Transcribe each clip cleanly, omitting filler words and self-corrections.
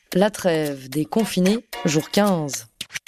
La trêve des confinés, jour 15.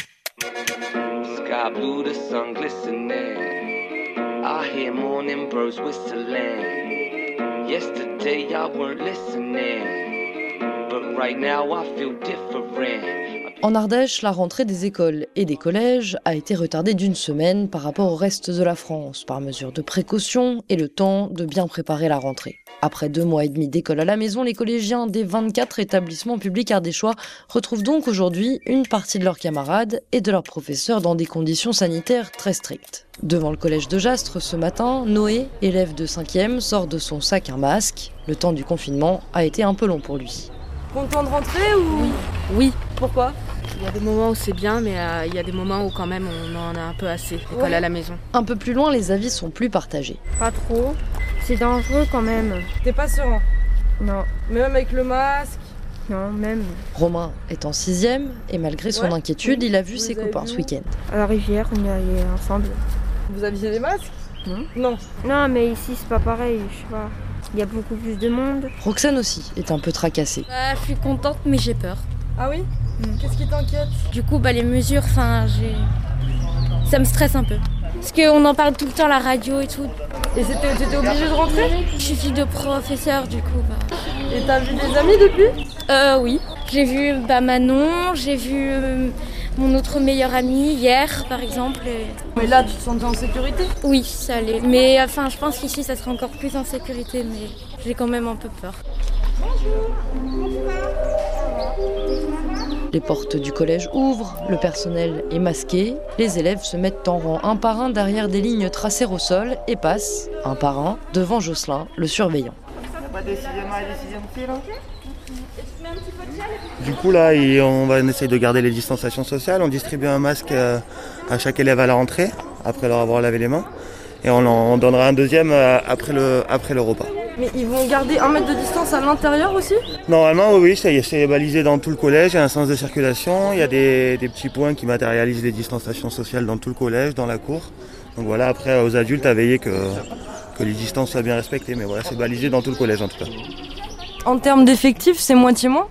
Sky blue, the sun glistening. I hear morning birds whistling. Yesterday I weren't listening, but right now I feel different. En Ardèche, la rentrée des écoles et des collèges a été retardée d'1 semaine par rapport au reste de la France, par mesure de précaution et le temps de bien préparer la rentrée. Après 2 mois et demi d'école à la maison, les collégiens des 24 établissements publics ardéchois retrouvent donc aujourd'hui une partie de leurs camarades et de leurs professeurs dans des conditions sanitaires très strictes. Devant le collège de Jastres ce matin, Noé, élève de 5e, sort de son sac un masque. Le temps du confinement a été un peu long pour lui. Content de rentrer ou... Oui. Pourquoi ? Il y a des moments où c'est bien, mais il y a des moments où quand même on en a un peu assez, l'école à la maison. Un peu plus loin, les avis sont plus partagés. Pas trop. C'est dangereux quand même. T'es pas serein ? Non. Mais même avec le masque ? Non, même. Romain est en 6e et malgré son inquiétude, il a vu ses copains ce week-end. À la rivière, on y allait ensemble. Vous aviez des masques ? Non. Non, mais ici, c'est pas pareil, je sais pas. Il y a beaucoup plus de monde. Roxane aussi est un peu tracassée. Je suis contente, mais j'ai peur. Ah oui ? Qu'est-ce qui t'inquiète ? Du coup, les mesures, ça me stresse un peu. Parce qu'on en parle tout le temps à la radio et tout. Et t'étais obligée de rentrer ? Je suis fille de professeur, du coup. Et t'as vu des amis depuis ? Oui. J'ai vu Manon, j'ai vu mon autre meilleure amie hier, par exemple. Mais là, tu te sentais en sécurité ? Oui, ça allait. Mais je pense qu'ici, ça serait encore plus en sécurité, mais j'ai quand même un peu peur. Les portes du collège ouvrent, le personnel est masqué, les élèves se mettent en rang un par un derrière des lignes tracées au sol et passent, un par un, devant Jocelyn, le surveillant. Du coup là, on essaye de garder les distanciations sociales, on distribue un masque à chaque élève à la rentrée, après leur avoir lavé les mains, et on en donnera un deuxième après le repas. Mais ils vont garder 1 mètre de distance à l'intérieur aussi ? Normalement, oui, c'est balisé dans tout le collège, il y a un sens de circulation, il y a des petits points qui matérialisent les distanciations sociales dans tout le collège, dans la cour. Donc voilà, après aux adultes à veiller que les distances soient bien respectées, mais voilà, c'est balisé dans tout le collège en tout cas. En termes d'effectifs, c'est moitié moins ?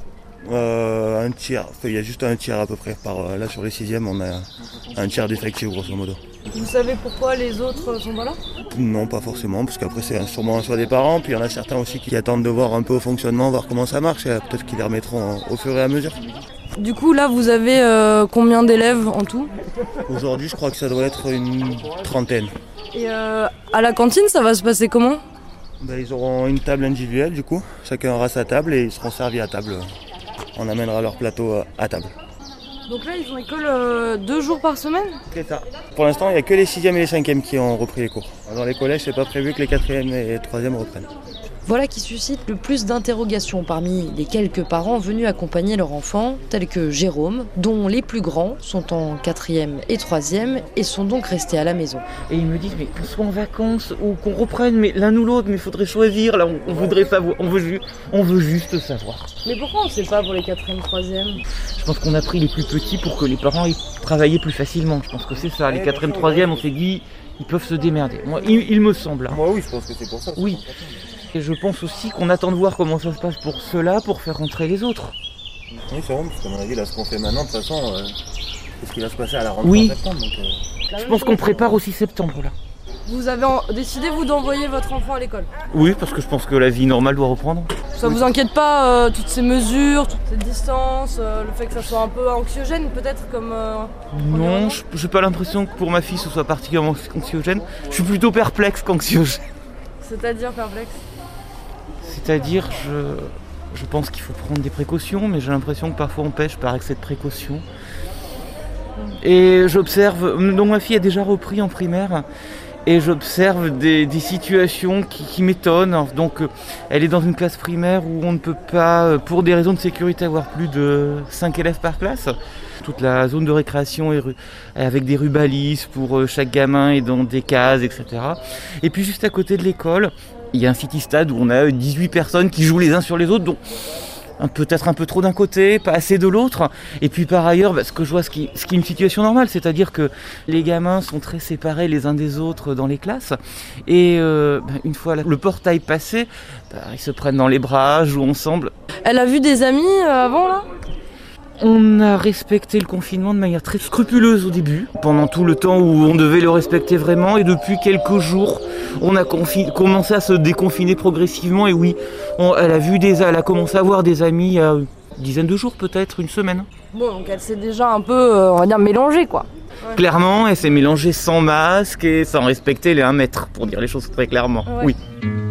Un tiers, il y a juste un tiers à peu près. Là sur les 6e, on a un tiers d'effectifs grosso modo. Vous savez pourquoi les autres sont pas là ? Non, pas forcément, parce qu'après c'est sûrement un choix des parents, puis il y en a certains aussi qui attendent de voir un peu au fonctionnement, voir comment ça marche, et peut-être qu'ils les remettront au fur et à mesure. Du coup, là, vous avez combien d'élèves en tout ? Aujourd'hui, je crois que ça doit être une 30aine. Et à la cantine, ça va se passer comment ? Ils auront une table individuelle du coup, chacun aura sa table et ils seront servis à table. On amènera leur plateau à table. Donc là, ils ont école 2 jours par semaine ? C'est ça. Pour l'instant, il n'y a que les 6e et les 5e qui ont repris les cours. Dans les collèges, c'est pas prévu que les 4e et 3e reprennent. Voilà qui suscite le plus d'interrogations parmi les quelques parents venus accompagner leur enfant, tels que Jérôme, dont les plus grands sont en 4e et 3e et sont donc restés à la maison. Et ils me disent, mais qu'on soit en vacances ou qu'on reprenne, mais l'un ou l'autre, mais il faudrait choisir, là on voudrait savoir, on veut juste savoir. Mais pourquoi on ne sait pas pour les 4e, 3e ? Je pense qu'on a pris les plus petits pour que les parents aient travaillé plus facilement, je pense que c'est ça. Les 4e, 3e, on s'est dit, ils peuvent se démerder. Moi, il me semble. Moi oui, je pense que c'est pour ça. Oui. Et je pense aussi qu'on attend de voir comment ça se passe pour ceux-là, pour faire rentrer les autres. Oui, c'est vrai, parce qu'à mon avis, là, ce qu'on fait maintenant, de toute façon, c'est ce qui va se passer à la rentrée en septembre. Donc, je pense qu'on prépare aussi septembre, là. Vous avez décidé, vous, d'envoyer votre enfant à l'école ? Oui, parce que je pense que la vie normale doit reprendre. Ça vous inquiète pas, toutes ces mesures, toute cette distance, le fait que ça soit un peu anxiogène, peut-être, comme... Non, j'ai pas l'impression que pour ma fille, ce soit particulièrement anxiogène. Je suis plutôt perplexe qu'anxiogène. C'est-à-dire perplexe ? C'est-à-dire, je pense qu'il faut prendre des précautions, mais j'ai l'impression que parfois on pêche par excès de précautions. Et j'observe, donc ma fille a déjà repris en primaire, et j'observe des situations qui m'étonnent. Donc elle est dans une classe primaire où on ne peut pas, pour des raisons de sécurité, avoir plus de 5 élèves par classe. Toute la zone de récréation est avec des rubalises pour chaque gamin et dans des cases, etc. Et puis juste à côté de l'école, il y a un city-stade où on a 18 personnes qui jouent les uns sur les autres, donc peut-être un peu trop d'un côté, pas assez de l'autre. Et puis par ailleurs, ce que je vois, ce qui est une situation normale, c'est-à-dire que les gamins sont très séparés les uns des autres dans les classes. Et une fois le portail passé, ils se prennent dans les bras, jouent ensemble. Elle a vu des amis avant là ? On a respecté le confinement de manière très scrupuleuse au début, pendant tout le temps où on devait le respecter vraiment, et depuis quelques jours, on a commencé à se déconfiner progressivement, et oui, elle a commencé à voir des amis il y a une dizaine de jours peut-être, une semaine. Bon, donc elle s'est déjà un peu, on va dire, mélangée quoi. Ouais. Clairement, elle s'est mélangée sans masque et sans respecter les 1 mètre, pour dire les choses très clairement, ouais. Oui.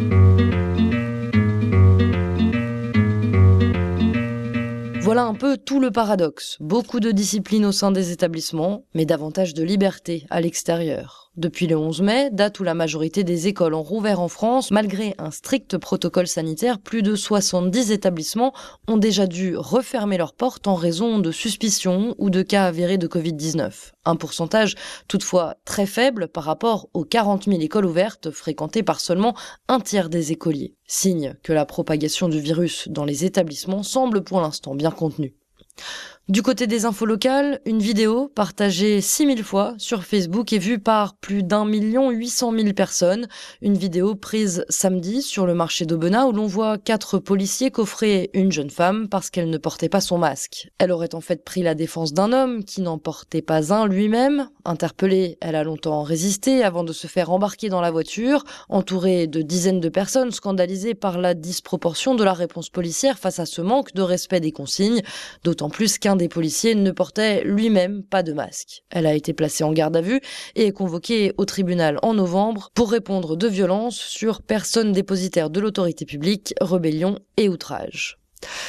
Voilà un peu tout le paradoxe. Beaucoup de discipline au sein des établissements, mais davantage de liberté à l'extérieur. Depuis le 11 mai, date où la majorité des écoles ont rouvert en France, malgré un strict protocole sanitaire, plus de 70 établissements ont déjà dû refermer leurs portes en raison de suspicions ou de cas avérés de Covid-19. Un pourcentage toutefois très faible par rapport aux 40 000 écoles ouvertes fréquentées par seulement 1/3 des écoliers. Signe que la propagation du virus dans les établissements semble pour l'instant bien contenue. Du côté des infos locales, une vidéo partagée 6000 fois sur Facebook et vue par plus d'1 800 000 personnes. Une vidéo prise samedi sur le marché d'Aubenas où l'on voit 4 policiers coffrer une jeune femme parce qu'elle ne portait pas son masque. Elle aurait en fait pris la défense d'un homme qui n'en portait pas un lui-même. Interpellée, elle a longtemps résisté avant de se faire embarquer dans la voiture, entourée de dizaines de personnes scandalisées par la disproportion de la réponse policière face à ce manque de respect des consignes, d'autant plus qu'un des policiers ne portait lui-même pas de masque. Elle a été placée en garde à vue et est convoquée au tribunal en novembre pour répondre de violences sur personne dépositaire de l'autorité publique, rébellion et outrage.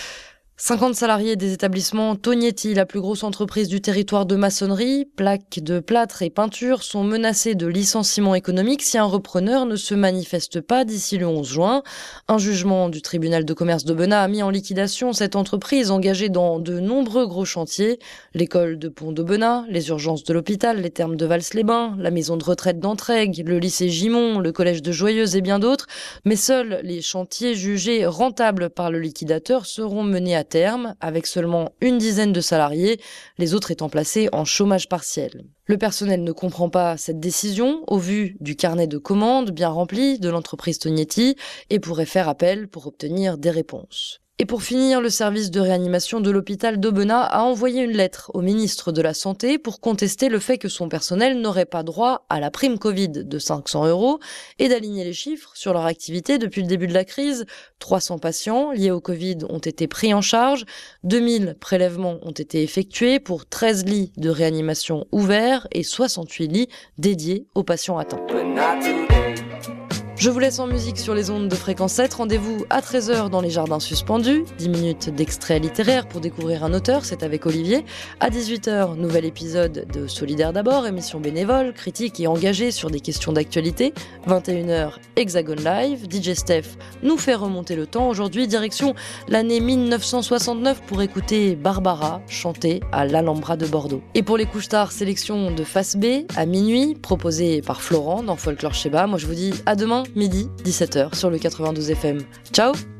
50 salariés des établissements Tognetti, la plus grosse entreprise du territoire de maçonnerie, plaques de plâtre et peinture, sont menacés de licenciement économique si un repreneur ne se manifeste pas d'ici le 11 juin. Un jugement du tribunal de commerce d'Aubenas a mis en liquidation cette entreprise engagée dans de nombreux gros chantiers. L'école de Pont d'Aubenas, les urgences de l'hôpital, les thermes de Vals-les-Bains, la maison de retraite d'Entraigues, le lycée Gimont, le collège de Joyeuse et bien d'autres. Mais seuls les chantiers jugés rentables par le liquidateur seront menés à terme, avec seulement une dizaine de salariés, les autres étant placés en chômage partiel. Le personnel ne comprend pas cette décision au vu du carnet de commandes bien rempli de l'entreprise Tognetti et pourrait faire appel pour obtenir des réponses. Et pour finir, le service de réanimation de l'hôpital d'Aubenas a envoyé une lettre au ministre de la Santé pour contester le fait que son personnel n'aurait pas droit à la prime Covid de 500 € et d'aligner les chiffres sur leur activité depuis le début de la crise. 300 patients liés au Covid ont été pris en charge, 2000 prélèvements ont été effectués pour 13 lits de réanimation ouverts et 68 lits dédiés aux patients atteints. Je vous laisse en musique sur les ondes de Fréquence 7. Rendez-vous à 13h dans les Jardins Suspendus. 10 minutes d'extrait littéraire pour découvrir un auteur, c'est avec Olivier. À 18h, nouvel épisode de Solidaire d'abord, émission bénévole, critique et engagée sur des questions d'actualité. 21h, Hexagone Live. DJ Steph nous fait remonter le temps. Aujourd'hui, direction l'année 1969 pour écouter Barbara chanter à l'Alhambra de Bordeaux. Et pour les couches tard, sélection de Face B à minuit, proposée par Florent dans Folklore Sheba. Moi, je vous dis à demain, midi, 17h sur le 92 FM. Ciao!